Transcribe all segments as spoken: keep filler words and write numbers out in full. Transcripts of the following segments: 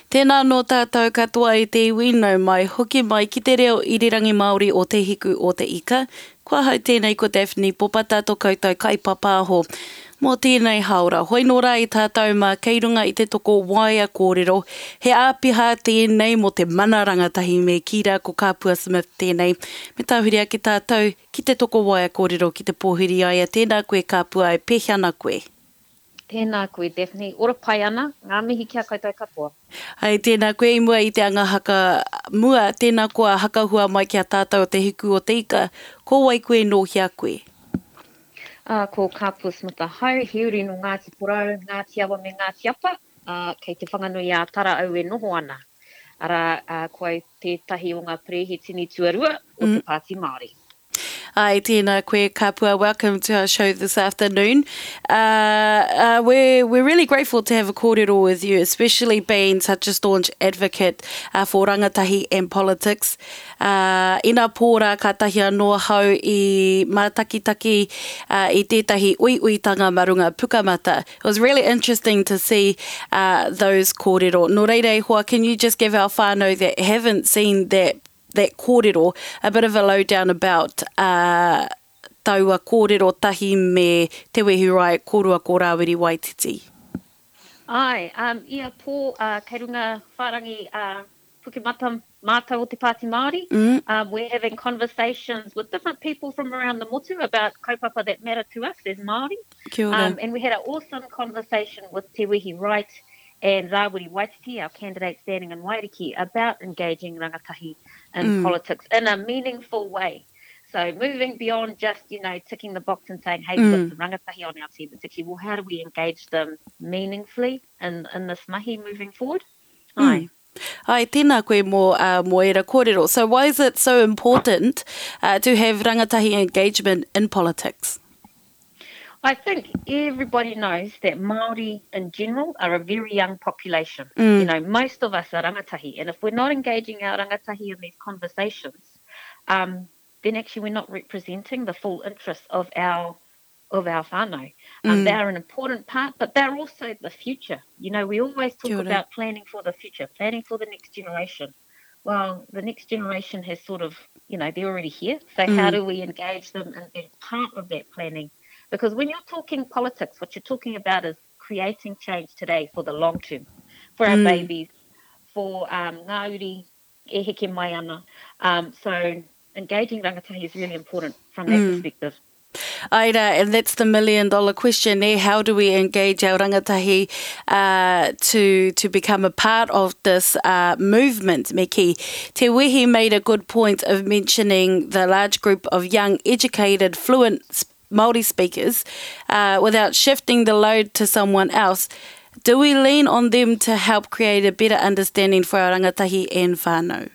Tēnā no tātou katoa i te iwi nau mai, hoki mai ki te reo irirangi Māori o te hiku o te ika. Kua hau tēnei ko Daphne, popa tātou koutou kaipapa aho. Mō tēnei haora, hoi nō rā i tātou mā kei runga i te toko waia kōrero. He āpiha tēnei mō te mana rangatahi me ki rā ko Kapua Smith tēnei. Me tāhuria ki tātou ki te toko waia kōrero ki te pōhiri aia. Tēnā koe Kapua e pehi ana koe. Tēnā koe, Daphne. Ora pai ana, ngā mihi kia koutou katoa. Ai, tēnā koe i mua i te anga haka mua, tēnā koa hakahua mai kia tātou o te hiku o te ika. Ko wai koe no hia koe? Uh, ko Kapua Smith hau, hiuri no Ngāti Porou, Ngāti Awa me Ngāti Apa, uh, kei te whanganui a Tara au e noho ana. Ara, uh, koe tētahi o ngā prehi tini tuarua o mm. te Pāti Māori. Ai, tēnā koe Kapua, welcome to our show this afternoon. Uh, uh, we're, we're really grateful to have a kōrero with you, especially being such a staunch advocate uh, for rangatahi and politics. Uh, ina pōra ka tahi anoa hau i mātakitaki uh, i tētahi uiuitanga marunga pukamata. It was really interesting to see uh, those kōrero. Nō reire hoa, can you just give our whānau that haven't seen that that kōrero, a bit of a lowdown about uh, taua kōrero tahi me te wehu rai kōrua ko Rawiri Waititi. Ai, um, ia pō uh, kei runga wharangi uh, pukimata mātau o te Pāti Māori. Mm. Um, we're having conversations with different people from around the motu about kaupapa that matter to us as Māori. Kia ora. Um, and we had an awesome conversation with Te Wehi Wright and Rawiri Waititi, our candidate standing in Wairiki, about engaging rangatahi in mm. politics in a meaningful way. So moving beyond just, you know, ticking the box and saying, hey, we've got some rangatahi on our team, but actually, well, how do we engage them meaningfully in, in this mahi moving forward? Mm. Ai. Ai, tēnā koe mō, uh, mō era kōrero. So why is it so important uh, to have rangatahi engagement in politics? I think everybody knows that Māori in general are a very young population. Mm. You know, most of us are rangatahi. And if we're not engaging our rangatahi in these conversations, um, then actually we're not representing the full interests of our of our whānau. Um, mm. They're an important part, but they're also the future. You know, we always talk about planning for the future, planning for the next generation. Well, the next generation has sort of, you know, they're already here. So mm. how do we engage them and be part of that planning? Because when you're talking politics, what you're talking about is creating change today for the long term, for our mm. babies, for um, Ngāuri, e heke mai ana. Um, so engaging rangatahi is really important from that mm. perspective. Aira, and that's the million dollar question there. How do we engage our rangatahi uh, to to become a part of this uh, movement, Miki? Te Wehi made a good point of mentioning the large group of young, educated, fluent Māori speakers uh, without shifting the load to someone else. Do we lean on them to help create a better understanding for our rangatahi and whānau?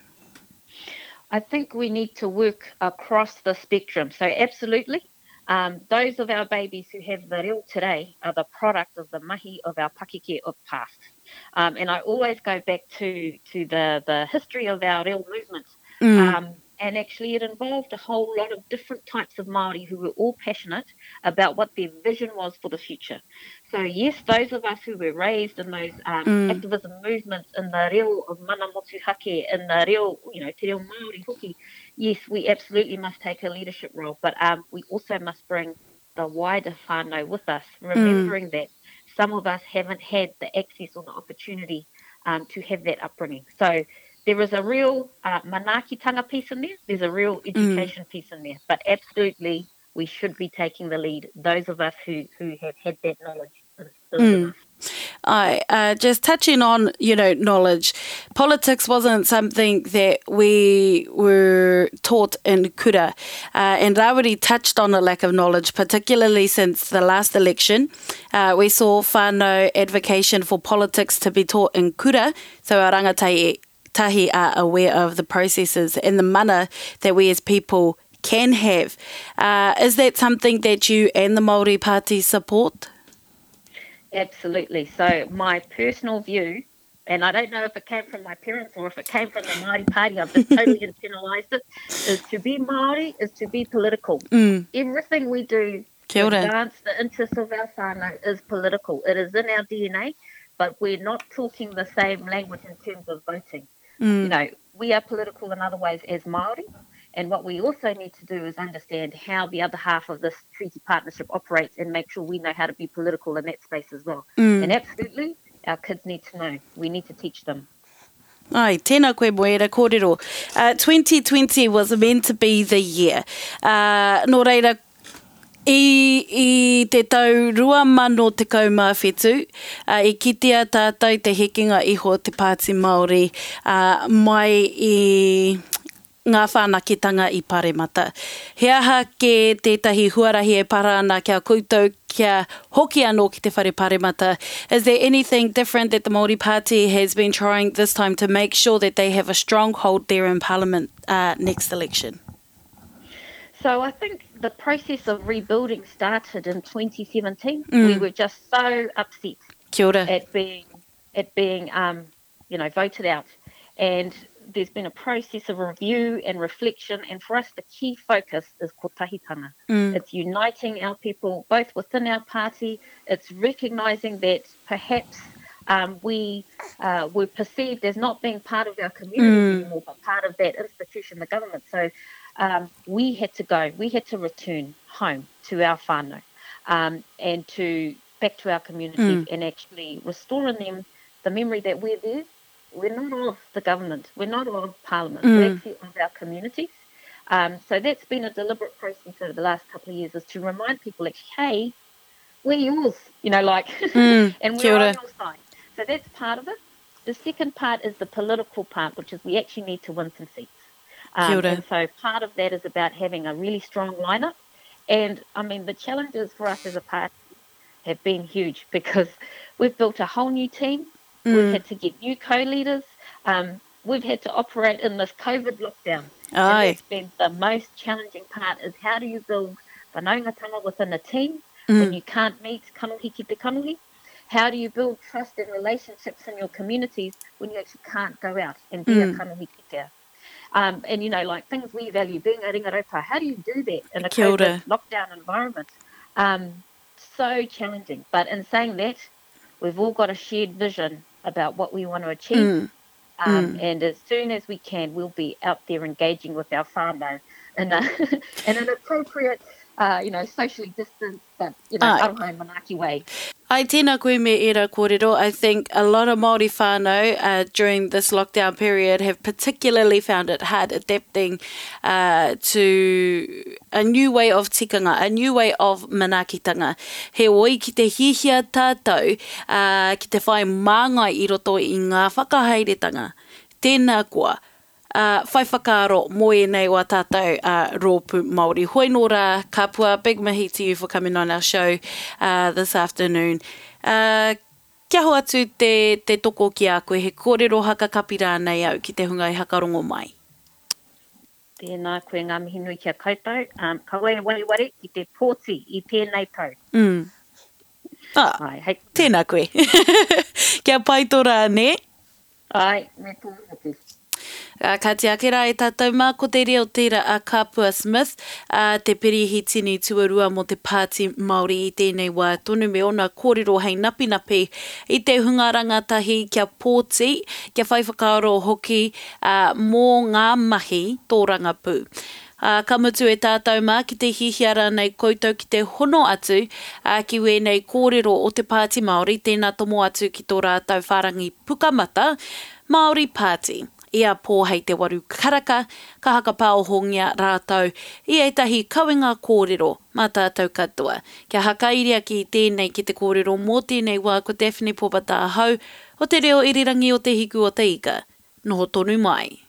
I think we need to work across the spectrum. So absolutely, um, those of our babies who have the reo today are the product of the mahi of our pakeke of past. Um, and I always go back to, to the, the history of our reo movement. Mm. Um, And actually it involved a whole lot of different types of Māori who were all passionate about what their vision was for the future. So yes, those of us who were raised in those um, mm. activism movements, in the reo of mana motuhake, in the reo, you know, te reo Māori hoki, yes, we absolutely must take a leadership role, but um, we also must bring the wider whānau with us, remembering mm. that some of us haven't had the access or the opportunity um, to have that upbringing. So there is a real uh, manaakitanga piece in there. There's a real education mm. piece in there. But absolutely, we should be taking the lead, those of us who, who have had that knowledge. Mm. I, uh, just touching on, you know, knowledge, politics wasn't something that we were taught in kura. Uh, and Rawiri touched on a lack of knowledge, particularly since the last election. Uh, we saw whānau advocation for politics to be taught in kura, so our rangatahi tahi are aware of the processes and the mana that we as people can have. Uh, is that something that you and the Māori Party support? Absolutely. So my personal view, and I don't know if it came from my parents or if it came from the Māori Party, I've just totally internalised it, is to be Māori is to be political. Mm. Everything we do to advance the interests of our whānau is political. It is in our D N A. but we're not talking the same language in terms of voting. Mm. You know, we are political in other ways as Māori, and what we also need to do is understand how the other half of this treaty partnership operates and make sure we know how to be political in that space as well. Mm. And absolutely, our kids need to know. We need to teach them. Ai, tēnā koe moera kōrero. Uh, twenty twenty was meant to be the year. Uh, nō reira, I, I te tau rua mano te kaumā whetu, uh, i kitea tātou te hekinga iho te Pāti Māori uh, mai i ngā whānakitanga i Pāremata. He aha ke tētahi huarahi e parana kia koutou kia hoki anō ki te whare Pāremata. Is there anything different that the Māori Party has been trying this time to make sure that they have a stronghold there in Parliament uh, next election? So I think the process of rebuilding started in twenty seventeen. Mm. We were just so upset Kia ora. at being, at being, um, you know, voted out. And there's been a process of review and reflection. And for us, the key focus is kotahitanga. Mm. It's uniting our people, both within our party. It's recognising that perhaps um, we uh, were perceived as not being part of our community Mm. anymore, but part of that institution, the government. So um, we had to go. We had to return home to our whānau um, and to back to our communities Mm. and actually restore in them the memory that we're there. We're not of the government. We're not of Parliament. Mm. We're actually of our communities. Um, so that's been a deliberate process over the last couple of years, is to remind people, actually, hey, we're yours, you know, like, Mm. and Kia we're ora. on your side. So that's part of it. The second part is the political part, which is we actually need to win some seats. Kia Um, ora. and so part of that is about having a really strong lineup. And, I mean, the challenges for us as a party have been huge because we've built a whole new team. Mm. We've had to get new co-leaders. Um, we've had to operate in this COVID lockdown. And Ai. that's been the most challenging part, is how do you build whanaungatanga within a team Mm. when you can't meet kanohi ki te kanohi? How do you build trust and relationships in your communities when you actually can't go out and be Mm. a kanohi kitea? Um, and, you know, like things we value, being a ringaropa, how do you do that in a Kia ora. COVID lockdown environment? Um, so challenging. But in saying that, we've all got a shared vision about what we want to achieve. Mm. Um, Mm. And as soon as we can, we'll be out there engaging with our whānau in, a, in an appropriate, uh, you know, socially distanced, but, you know, Ai. arohai manaki way. Ai tēnā koe me era kōrero. I think a lot of Māori whānau uh, during this lockdown period have particularly found it hard adapting uh, to a new way of tikanga, a new way of manakitanga. He oi ki te hihia tātou, uh, ki te whai māngai i roto i ngā whakaheiretanga. Tēnā koa. Uh, whai whakaaro mo e nei o a tātou uh, rōpū Māori. Hoi nō rā, kapua, big mahi to you for coming on our show uh, this afternoon. Uh, kia ho atu te, te toko ki a koe, he kōrero haka kapi rānei au ki te hunga i hakarongo mai. Tēnā koe ngā mihi nui kia koutou. Um, ka wai wai ware ki te pōti i tēnei tau. Mm. Ah, Ai, hei. tēnā koe. Kia pai tō rāne. Ai, me tō Uh, ka te akera e tātou mā ko te reo tira a Kapua Smith, uh, te perihi tini tuarua mo te Pāti Māori i tēnei wā tonu me ona kōrero hei napi napi i te hunga rangatahi kia pōti, kia whai whakaaro hoki uh, mō ngā mahi tō rangapū. Uh, ka mutu e tātou mā ki te hihiara nei koutou ki te hono atu uh, ki wēnei kōrero o te Pāti Māori, tēnā tomo atu ki tō rātou wharangi pukamata, Māori Party. Ia pō hei te waru karaka, ka haka pāo hongia rātou, i etahi kauenga kōrero mā tātou katoa. Kia hakairia ki tēnei ki te kōrero mō tēnei wā ko Daphne Popata hau, o te reo irirangi o te hiku o te ika. Noho tonu mai.